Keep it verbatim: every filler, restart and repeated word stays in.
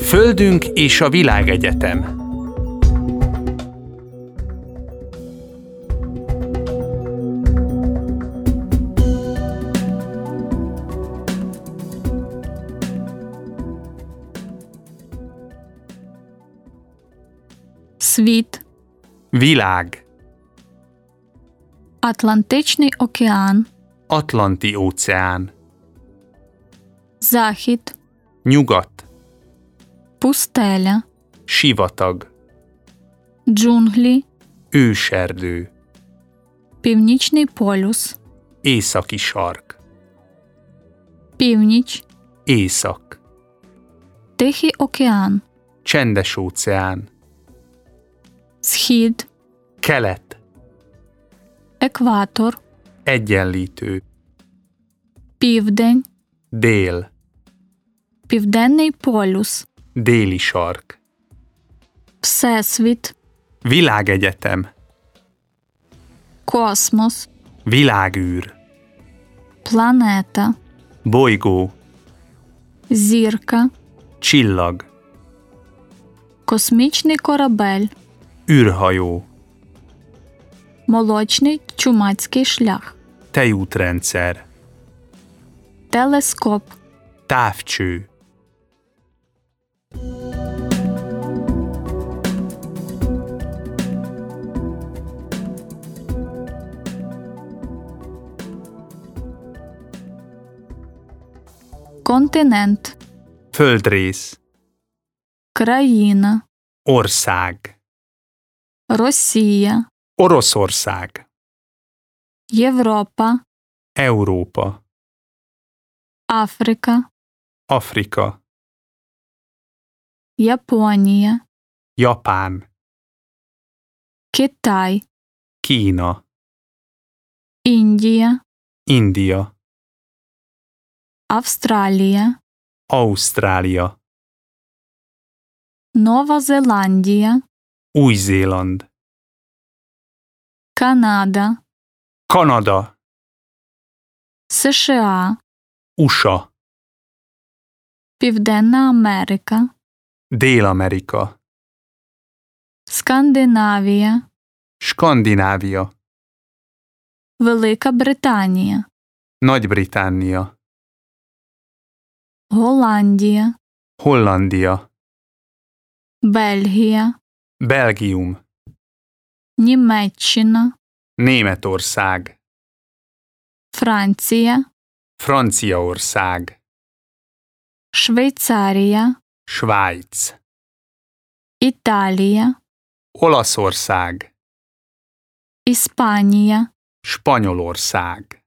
Földünk és a világegyetem. Світ, Világ, Атлантичний океан, Atlanti óceán, Захід, Nyugat, пустеля, Sivatag, джунглі, Őserdő, Північний полюс, Északi sark, Північ, Észak, Тихий океан, Csendes óceán, Схід, Kelet, Екватор, Egyenlítő, Південь, Dél, Південний полюс, Déli sark, Всесвіт, Világegyetem, Космос, Világűr, Планета, Bolygó, Зірка, Csillag, Космічний корабель, űrhajó, Молочний чумацький шлях, Tejútrendszer, Телескоп, Távcső, Континент, Földrész, Країна, Ország, Росія, Oroszország, Європа, Európa, Африка, Afrika, Японія, Japán, Китай, Kína, Індія, India, Австралія, Ausztrália, Нова Зеландія, Új-Zéland, Канада, Kanada, США, u es á, Південна Америка, Dél-Amerika, Скандинавія, Skandinávia, Велика Британія, Nagy-Britannia, Голландія, Hollandia, Бельгія, Belgium, Німеччина, Németország, Франція, Franciaország, Швейцарія, Svájc, Італія, Olaszország, Іспанія, Spanyolország,